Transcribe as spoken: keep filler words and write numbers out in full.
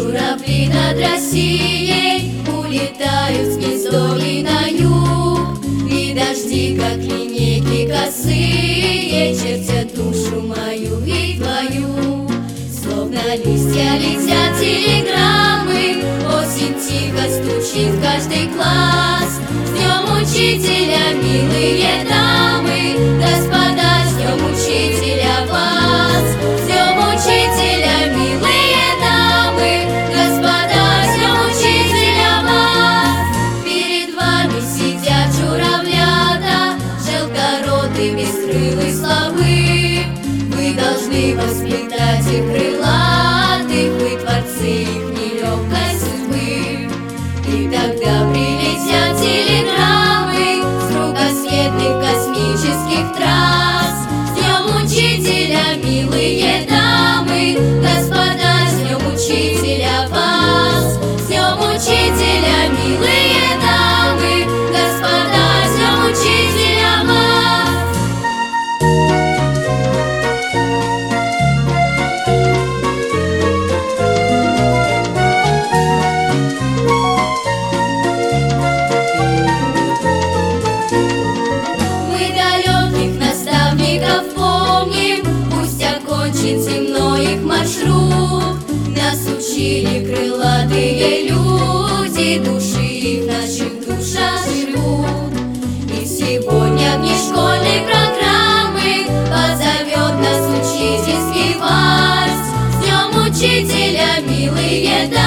Журавли над Россией улетают с гнездов и на юг, и дожди, как линейки косые, чертят душу мою и твою. Словно листья летят телеграммы, осень тихо стучит в каждый класс. С днем учителя, милые дамы, господа, с днем учителя вас. С днем учителя, милые дамы, господа, с днем учителя вас. Перед вами сидят журавлята, желторотые, бескрылые славы. Вы должны воспитать их крылатых, вы творцы их нелегкой судьбы. И тогда прилетят телеграммы с кругосветных космических трасс. С днем учителя, милые дамы, господа, с днем учителя вас. С днем учителя, милые дамы, господа, с днем учителя вас. Земной их маршрут нас учили крылатые люди, души их в наших душах живут. И сегодня вне школьной программы позовет нас учительский вальс. С днем учителя, милые дамы.